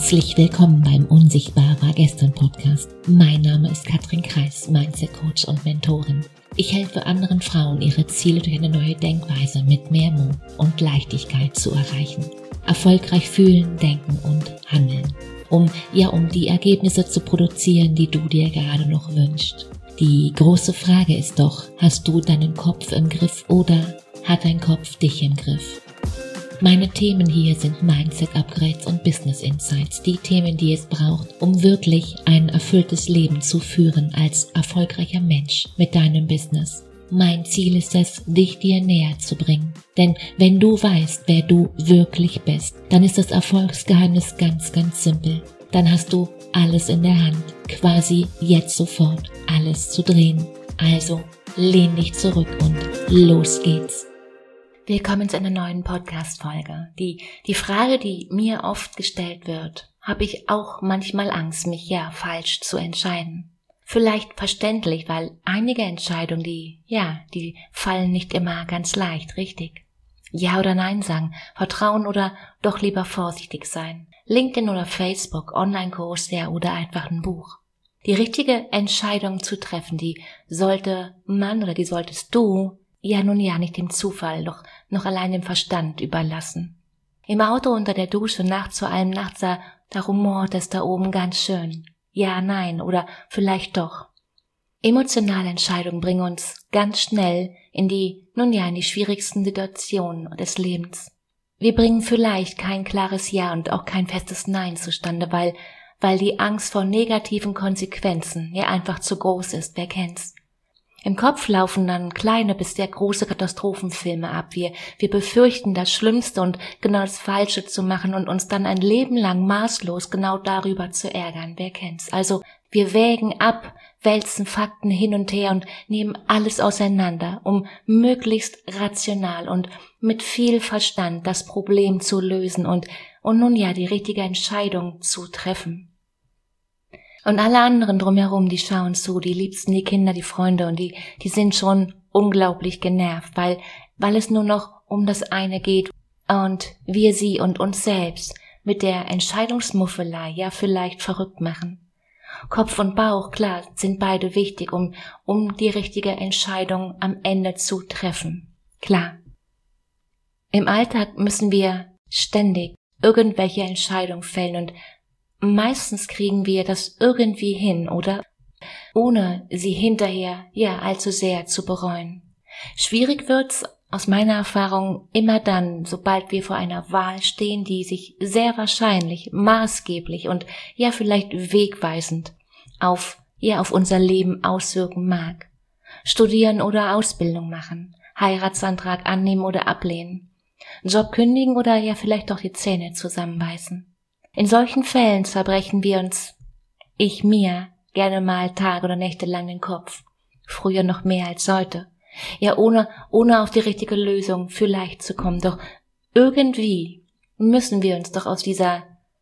Herzlich willkommen beim Unsichtbar war gestern Podcast. Mein Name ist Katrin Kreis, Mindset Coach und Mentorin. Ich helfe anderen Frauen, ihre Ziele durch eine neue Denkweise mit mehr Mut und Leichtigkeit zu erreichen. Erfolgreich fühlen, denken und handeln. Um die Ergebnisse zu produzieren, die du dir gerade noch wünschst. Die große Frage ist doch, hast du deinen Kopf im Griff oder hat dein Kopf dich im Griff? Meine Themen hier sind Mindset-Upgrades und Business Insights, die Themen, die es braucht, um wirklich ein erfülltes Leben zu führen als erfolgreicher Mensch mit deinem Business. Mein Ziel ist es, dich dir näher zu bringen. Denn wenn du weißt, wer du wirklich bist, dann ist das Erfolgsgeheimnis ganz, ganz simpel. Dann hast du alles in der Hand, quasi jetzt sofort alles zu drehen. Also lehn dich zurück und los geht's. Willkommen zu einer neuen Podcast-Folge. Die Frage, die mir oft gestellt wird, habe ich auch manchmal Angst, mich falsch zu entscheiden. Vielleicht verständlich, weil einige Entscheidungen, die fallen nicht immer ganz leicht, richtig? Ja oder nein sagen, vertrauen oder doch lieber vorsichtig sein. LinkedIn oder Facebook, Online-Kurs, oder einfach ein Buch. Die richtige Entscheidung zu treffen, die sollte man oder die solltest du nicht dem Zufall, doch noch allein dem Verstand überlassen. Im Auto unter der Dusche nachts vor allem nachts, da rumort es da oben ganz schön. Ja, nein oder vielleicht doch. Emotionale Entscheidungen bringen uns ganz schnell in die schwierigsten Situationen des Lebens. Wir bringen vielleicht kein klares Ja und auch kein festes Nein zustande, weil die Angst vor negativen Konsequenzen einfach zu groß ist, wer kennt's? Im Kopf laufen dann kleine bis sehr große Katastrophenfilme ab. Wir befürchten das Schlimmste und genau das Falsche zu machen und uns dann ein Leben lang maßlos genau darüber zu ärgern. Wer kennt's? Also wir wägen ab, wälzen Fakten hin und her und nehmen alles auseinander, um möglichst rational und mit viel Verstand das Problem zu lösen und die richtige Entscheidung zu treffen. Und alle anderen drumherum, die schauen zu, die Liebsten, die Kinder, die Freunde und die sind schon unglaublich genervt, weil es nur noch um das eine geht und wir sie und uns selbst mit der Entscheidungsmuffelei vielleicht verrückt machen. Kopf und Bauch, klar, sind beide wichtig, um die richtige Entscheidung am Ende zu treffen. Klar. Im Alltag müssen wir ständig irgendwelche Entscheidungen fällen und meistens kriegen wir das irgendwie hin, oder? Ohne sie hinterher, allzu sehr zu bereuen. Schwierig wird's aus meiner Erfahrung immer dann, sobald wir vor einer Wahl stehen, die sich sehr wahrscheinlich, maßgeblich und vielleicht wegweisend auf unser Leben auswirken mag. Studieren oder Ausbildung machen, Heiratsantrag annehmen oder ablehnen, Job kündigen oder vielleicht doch die Zähne zusammenbeißen. In solchen Fällen zerbrechen wir uns, mir, gerne mal Tage oder Nächte lang den Kopf. Früher noch mehr als heute. Ohne auf die richtige Lösung vielleicht zu kommen. Doch irgendwie müssen wir uns doch aus dieser,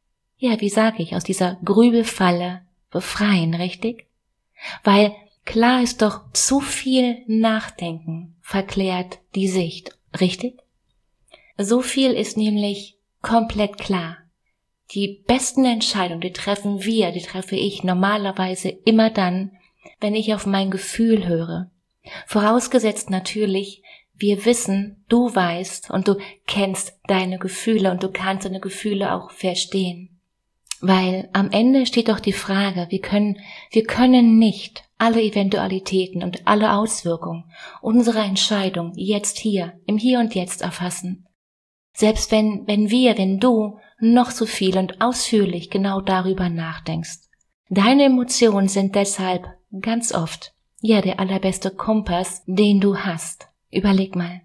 aus dieser Grübelfalle befreien, richtig? Weil klar ist doch, zu viel Nachdenken verklärt die Sicht, richtig? So viel ist nämlich komplett klar. Die besten Entscheidungen, die treffe ich normalerweise immer dann, wenn ich auf mein Gefühl höre. Vorausgesetzt natürlich, wir wissen, du weißt und du kennst deine Gefühle und du kannst deine Gefühle auch verstehen. Weil am Ende steht doch die Frage, wir können nicht alle Eventualitäten und alle Auswirkungen unserer Entscheidung jetzt hier, im Hier und Jetzt erfassen. Selbst wenn du noch so viel und ausführlich genau darüber nachdenkst. Deine Emotionen sind deshalb ganz oft, der allerbeste Kompass, den du hast. Überleg mal.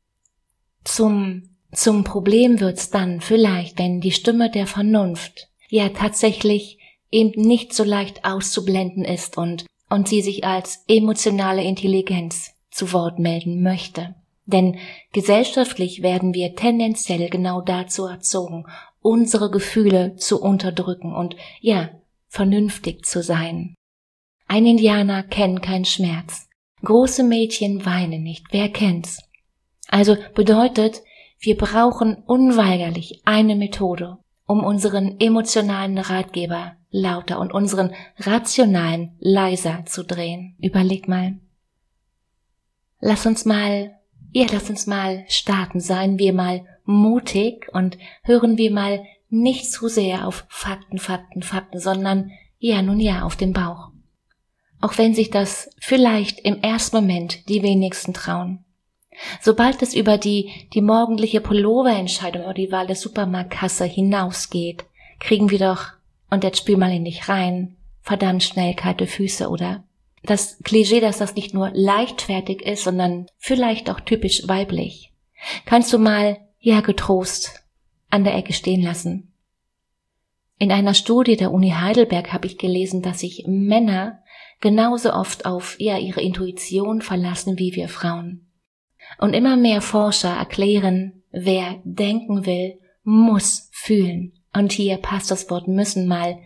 Zum Problem wird's dann vielleicht, wenn die Stimme der Vernunft tatsächlich eben nicht so leicht auszublenden ist und sie sich als emotionale Intelligenz zu Wort melden möchte. Denn gesellschaftlich werden wir tendenziell genau dazu erzogen, unsere Gefühle zu unterdrücken und vernünftig zu sein. Ein Indianer kennt keinen Schmerz. Große Mädchen weinen nicht. Wer kennt's? Also bedeutet, wir brauchen unweigerlich eine Methode, um unseren emotionalen Ratgeber lauter und unseren rationalen leiser zu drehen. Überleg mal. Lass uns mal starten. Seien wir mal mutig und hören wir mal nicht zu sehr auf Fakten, sondern auf den Bauch. Auch wenn sich das vielleicht im ersten Moment die wenigsten trauen. Sobald es über die morgendliche Pulloverentscheidung oder die Wahl der Supermarktkasse hinausgeht, kriegen wir doch, und jetzt spür mal in dich rein, verdammt schnell kalte Füße, oder? Das Klischee, dass das nicht nur leichtfertig ist, sondern vielleicht auch typisch weiblich, kannst du mal, getrost an der Ecke stehen lassen. In einer Studie der Uni Heidelberg habe ich gelesen, dass sich Männer genauso oft auf ihre Intuition verlassen wie wir Frauen. Und immer mehr Forscher erklären, wer denken will, muss fühlen. Und hier passt das Wort müssen mal,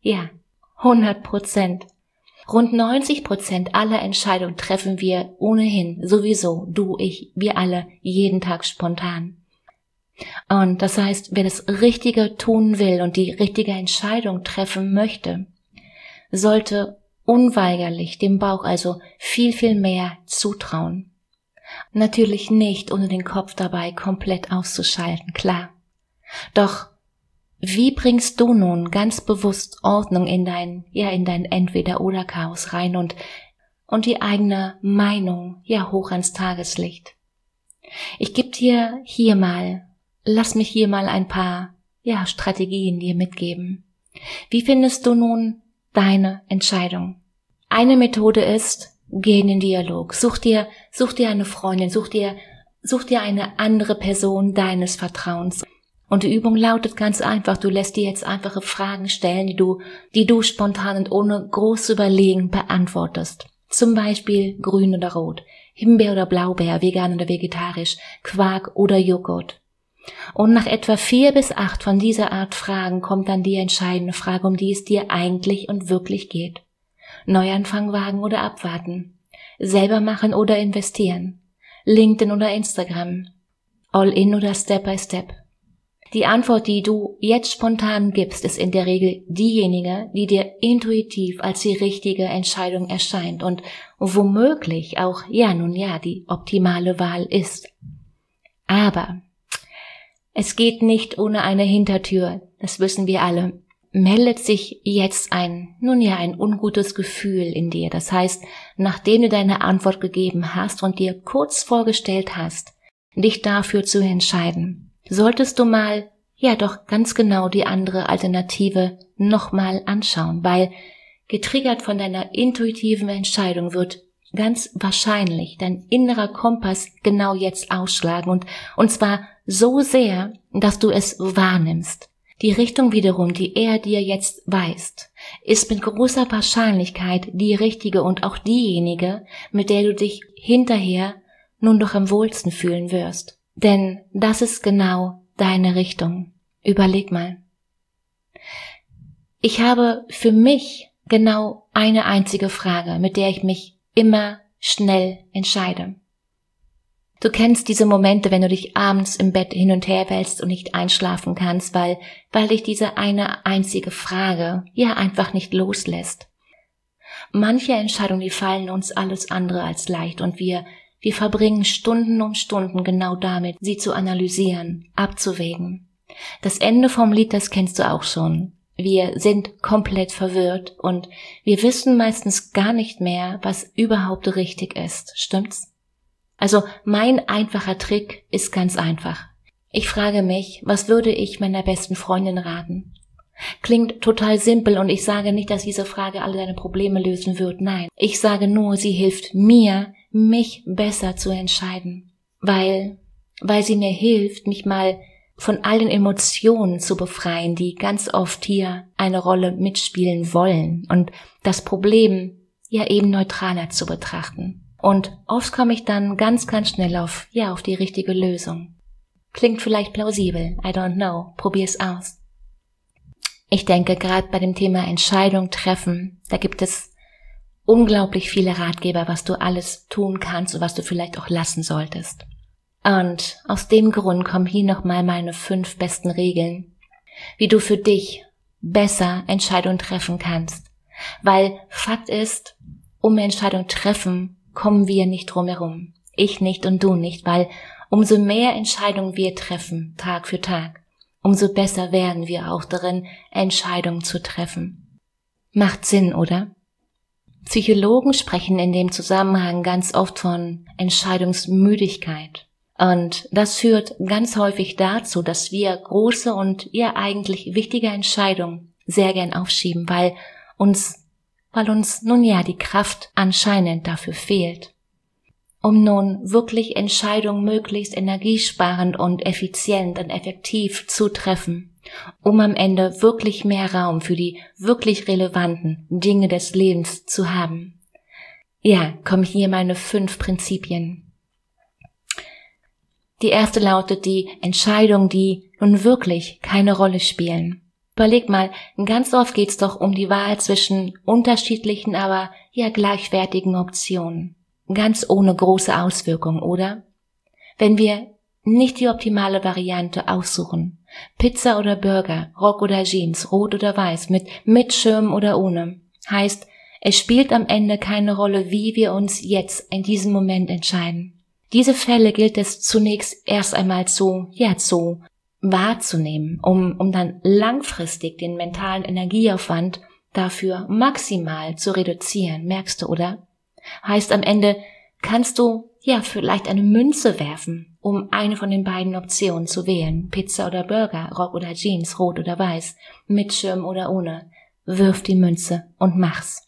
100%. Rund 90% aller Entscheidungen treffen wir ohnehin, sowieso, du, ich, wir alle, jeden Tag spontan. Und das heißt, wer das Richtige tun will und die richtige Entscheidung treffen möchte, sollte unweigerlich dem Bauch also viel, viel mehr zutrauen. Natürlich nicht, ohne den Kopf dabei komplett auszuschalten, klar. Doch wie bringst du nun ganz bewusst Ordnung in dein Entweder-oder-Chaos rein und die eigene Meinung hoch ans Tageslicht? Ich gebe dir lass mich hier mal ein paar Strategien dir mitgeben. Wie findest du nun deine Entscheidung? Eine Methode ist, geh in den Dialog. Such dir eine Freundin, such dir eine andere Person deines Vertrauens. Und die Übung lautet ganz einfach, du lässt dir jetzt einfache Fragen stellen, die du spontan und ohne groß zu überlegen beantwortest. Zum Beispiel grün oder rot, Himbeer oder Blaubeer, vegan oder vegetarisch, Quark oder Joghurt. Und nach etwa 4 bis 8 von dieser Art Fragen kommt dann die entscheidende Frage, um die es dir eigentlich und wirklich geht. Neuanfang wagen oder abwarten, selber machen oder investieren, LinkedIn oder Instagram, All-in oder Step by Step. Die Antwort, die du jetzt spontan gibst, ist in der Regel diejenige, die dir intuitiv als die richtige Entscheidung erscheint und womöglich auch, die optimale Wahl ist. Aber es geht nicht ohne eine Hintertür, das wissen wir alle. Meldet sich jetzt ein ungutes Gefühl in dir. Das heißt, nachdem du deine Antwort gegeben hast und dir kurz vorgestellt hast, dich dafür zu entscheiden, solltest du mal, doch ganz genau die andere Alternative nochmal anschauen, weil getriggert von deiner intuitiven Entscheidung wird ganz wahrscheinlich dein innerer Kompass genau jetzt ausschlagen und zwar so sehr, dass du es wahrnimmst. Die Richtung wiederum, die er dir jetzt weist, ist mit großer Wahrscheinlichkeit die richtige und auch diejenige, mit der du dich hinterher nun doch am wohlsten fühlen wirst. Denn das ist genau deine Richtung. Überleg mal. Ich habe für mich genau eine einzige Frage, mit der ich mich immer schnell entscheide. Du kennst diese Momente, wenn du dich abends im Bett hin und her wälzt und nicht einschlafen kannst, weil dich diese eine einzige Frage einfach nicht loslässt. Manche Entscheidungen, die fallen uns alles andere als leicht und wir verbringen Stunden um Stunden genau damit, sie zu analysieren, abzuwägen. Das Ende vom Lied, das kennst du auch schon. Wir sind komplett verwirrt und wir wissen meistens gar nicht mehr, was überhaupt richtig ist. Stimmt's? Also mein einfacher Trick ist ganz einfach. Ich frage mich, was würde ich meiner besten Freundin raten? Klingt total simpel und ich sage nicht, dass diese Frage alle deine Probleme lösen wird. Nein, ich sage nur, sie hilft mir, mich besser zu entscheiden. Weil sie mir hilft, mich mal von allen Emotionen zu befreien, die ganz oft hier eine Rolle mitspielen wollen und das Problem eben neutraler zu betrachten. Und oft komme ich dann ganz, ganz schnell auf die richtige Lösung. Klingt vielleicht plausibel, I don't know, probier's aus. Ich denke, gerade bei dem Thema Entscheidung treffen, da gibt es unglaublich viele Ratgeber, was du alles tun kannst und was du vielleicht auch lassen solltest. Und aus dem Grund kommen hier nochmal meine 5 besten Regeln, wie du für dich besser Entscheidungen treffen kannst. Weil Fakt ist, um Entscheidungen treffen, kommen wir nicht drum herum. Ich nicht und du nicht, weil umso mehr Entscheidungen wir treffen, Tag für Tag, umso besser werden wir auch darin, Entscheidungen zu treffen. Macht Sinn, oder? Psychologen sprechen in dem Zusammenhang ganz oft von Entscheidungsmüdigkeit. Und das führt ganz häufig dazu, dass wir große und eigentlich wichtige Entscheidungen sehr gern aufschieben, weil uns nun ja die Kraft anscheinend dafür fehlt. Um nun wirklich Entscheidungen möglichst energiesparend und effizient und effektiv zu treffen, um am Ende wirklich mehr Raum für die wirklich relevanten Dinge des Lebens zu haben. Ja, kommen hier meine 5 Prinzipien. Die erste lautet die Entscheidungen, die nun wirklich keine Rolle spielen. Überleg mal, ganz oft geht's doch um die Wahl zwischen unterschiedlichen, aber gleichwertigen Optionen. Ganz ohne große Auswirkungen, oder? Wenn wir nicht die optimale Variante aussuchen, Pizza oder Burger, Rock oder Jeans, rot oder weiß, mit Schirm oder ohne, heißt, es spielt am Ende keine Rolle, wie wir uns jetzt in diesem Moment entscheiden. Diese Fälle gilt es zunächst erst einmal zu wahrzunehmen, um dann langfristig den mentalen Energieaufwand dafür maximal zu reduzieren. Merkst du, oder? Heißt, am Ende kannst du vielleicht eine Münze werfen, um eine von den beiden Optionen zu wählen. Pizza oder Burger, Rock oder Jeans, rot oder weiß, mit Schirm oder ohne. Wirf die Münze und mach's.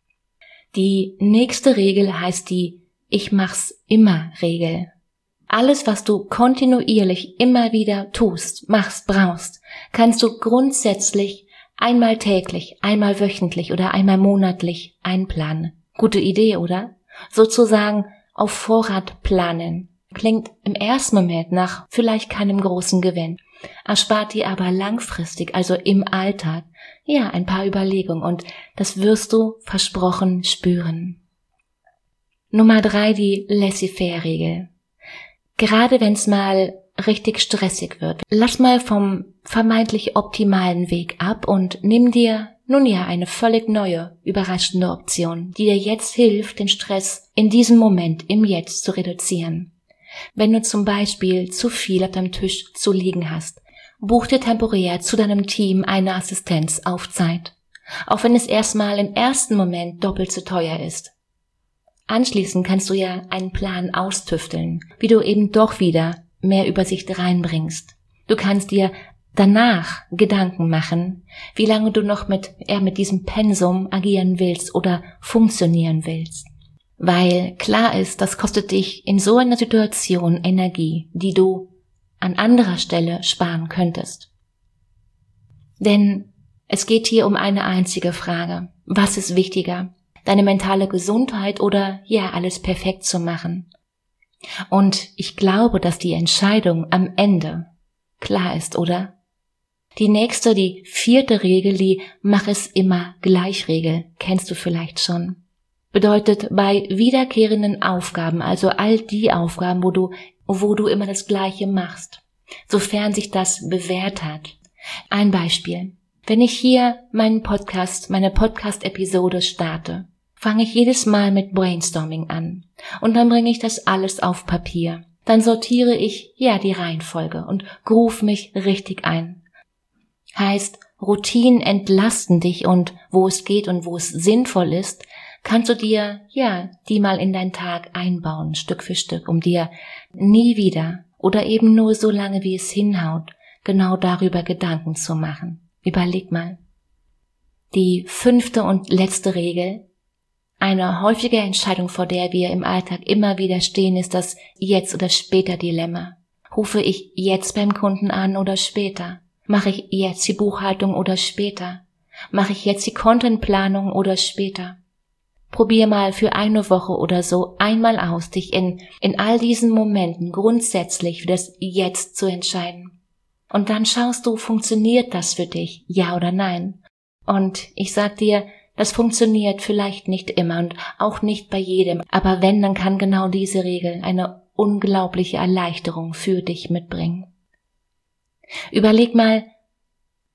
Die nächste Regel heißt die Ich mach's immer Regel. Alles, was du kontinuierlich immer wieder tust, machst, brauchst, kannst du grundsätzlich einmal täglich, einmal wöchentlich oder einmal monatlich einplanen. Gute Idee, oder? Sozusagen auf Vorrat planen. Klingt im ersten Moment nach vielleicht keinem großen Gewinn, erspart dir aber langfristig, also im Alltag, ein paar Überlegungen und das wirst du versprochen spüren. Nummer 3, die Laissez-faire-Regel. Gerade wenn's mal richtig stressig wird, lass mal vom vermeintlich optimalen Weg ab und nimm dir eine völlig neue, überraschende Option, die dir jetzt hilft, den Stress in diesem Moment, im Jetzt zu reduzieren. Wenn du zum Beispiel zu viel auf deinem Tisch zu liegen hast, buch dir temporär zu deinem Team eine Assistenz auf Zeit, auch wenn es erstmal im ersten Moment doppelt so teuer ist. Anschließend kannst du einen Plan austüfteln, wie du eben doch wieder mehr Übersicht reinbringst. Du kannst dir danach Gedanken machen, wie lange du noch mit diesem Pensum agieren willst oder funktionieren willst. Weil klar ist, das kostet dich in so einer Situation Energie, die du an anderer Stelle sparen könntest. Denn es geht hier um eine einzige Frage. Was ist wichtiger? Deine mentale Gesundheit oder alles perfekt zu machen? Und ich glaube, dass die Entscheidung am Ende klar ist, oder? Die nächste, die 4. Regel, die Mach es immer gleich Regel, kennst du vielleicht schon. Bedeutet bei wiederkehrenden Aufgaben, also all die Aufgaben, wo du immer das Gleiche machst, sofern sich das bewährt hat. Ein Beispiel. Wenn ich hier meine Podcast-Episode starte, fange ich jedes Mal mit Brainstorming an und dann bringe ich das alles auf Papier. Dann sortiere ich die Reihenfolge und groove mich richtig ein. Heißt, Routinen entlasten dich und wo es geht und wo es sinnvoll ist, kannst du dir die mal in deinen Tag einbauen, Stück für Stück, um dir nie wieder oder eben nur so lange wie es hinhaut, genau darüber Gedanken zu machen. Überleg mal. Die 5. und letzte Regel. Eine häufige Entscheidung, vor der wir im Alltag immer wieder stehen, ist das Jetzt- oder Später-Dilemma. Rufe ich jetzt beim Kunden an oder später? Mache ich jetzt die Buchhaltung oder später? Mache ich jetzt die Contentplanung oder später? Probier mal für eine Woche oder so einmal aus, dich in all diesen Momenten grundsätzlich für das Jetzt zu entscheiden. Und dann schaust du, funktioniert das für dich, ja oder nein? Und ich sag dir, das funktioniert vielleicht nicht immer und auch nicht bei jedem, aber wenn, dann kann genau diese Regel eine unglaubliche Erleichterung für dich mitbringen. Überleg mal,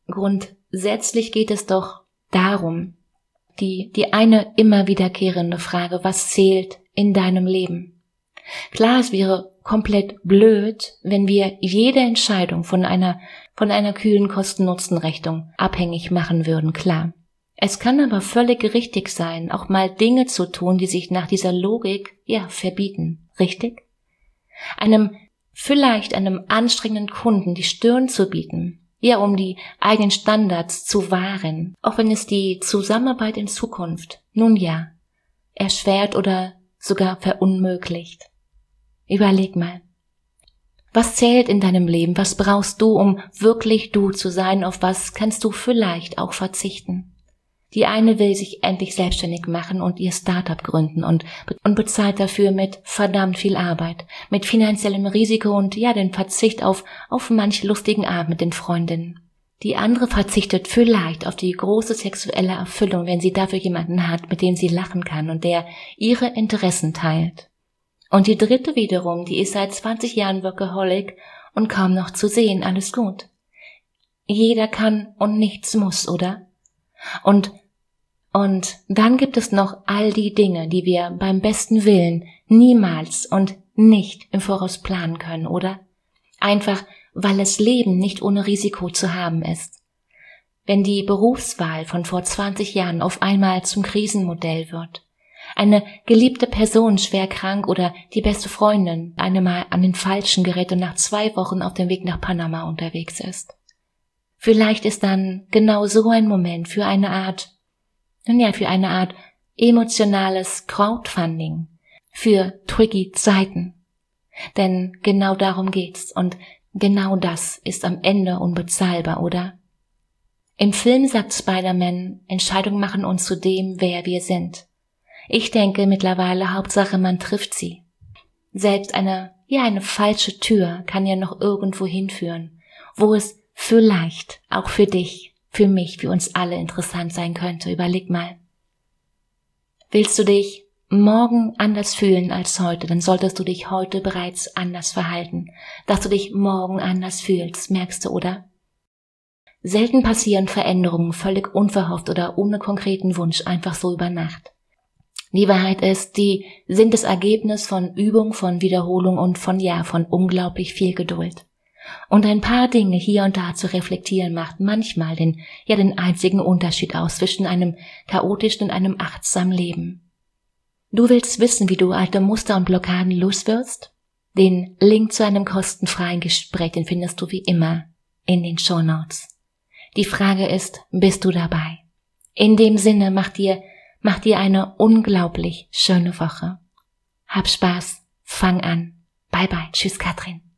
grundsätzlich geht es doch darum, die eine immer wiederkehrende Frage, was zählt in deinem Leben? Klar, es wäre komplett blöd, wenn wir jede Entscheidung von einer kühlen Kosten-Nutzen-Rechnung abhängig machen würden, klar. Es kann aber völlig richtig sein, auch mal Dinge zu tun, die sich nach dieser Logik, verbieten. Richtig? Vielleicht einem anstrengenden Kunden die Stirn zu bieten, um die eigenen Standards zu wahren, auch wenn es die Zusammenarbeit in Zukunft, erschwert oder sogar verunmöglicht. Überleg mal. Was zählt in deinem Leben? Was brauchst du, um wirklich du zu sein? Auf was kannst du vielleicht auch verzichten? Die eine will sich endlich selbstständig machen und ihr Startup gründen und bezahlt dafür mit verdammt viel Arbeit, mit finanziellem Risiko und den Verzicht auf manch lustigen Abend mit den Freundinnen. Die andere verzichtet vielleicht auf die große sexuelle Erfüllung, wenn sie dafür jemanden hat, mit dem sie lachen kann und der ihre Interessen teilt. Und die dritte wiederum, die ist seit 20 Jahren Workaholic und kaum noch zu sehen, alles gut. Jeder kann und nichts muss, oder? Und dann gibt es noch all die Dinge, die wir beim besten Willen niemals und nicht im Voraus planen können, oder? Einfach, weil das Leben nicht ohne Risiko zu haben ist. Wenn die Berufswahl von vor 20 Jahren auf einmal zum Krisenmodell wird, eine geliebte Person schwer krank oder die beste Freundin einmal an den Falschen gerät und nach 2 Wochen auf dem Weg nach Panama unterwegs ist. Vielleicht ist dann genau so ein Moment für eine Art emotionales Crowdfunding, für tricky Zeiten. Denn genau darum geht's und genau das ist am Ende unbezahlbar, oder? Im Film sagt Spider-Man, Entscheidungen machen uns zu dem, wer wir sind. Ich denke mittlerweile, Hauptsache man trifft sie. Selbst eine falsche Tür kann ja noch irgendwo hinführen, wo es vielleicht auch für dich, für mich, für uns alle interessant sein könnte. Überleg mal. Willst du dich morgen anders fühlen als heute, dann solltest du dich heute bereits anders verhalten. Dass du dich morgen anders fühlst, merkst du, oder? Selten passieren Veränderungen völlig unverhofft oder ohne konkreten Wunsch, einfach so über Nacht. Die Wahrheit ist, die sind das Ergebnis von Übung, von Wiederholung und von unglaublich viel Geduld. Und ein paar Dinge hier und da zu reflektieren macht manchmal den einzigen Unterschied aus zwischen einem chaotischen und einem achtsamen Leben. Du willst wissen, wie du alte Muster und Blockaden loswirst? Den Link zu einem kostenfreien Gespräch, den findest du wie immer in den Shownotes. Die Frage ist, bist du dabei? In dem Sinne, mach dir eine unglaublich schöne Woche. Hab Spaß, fang an. Bye bye, tschüss Katrin.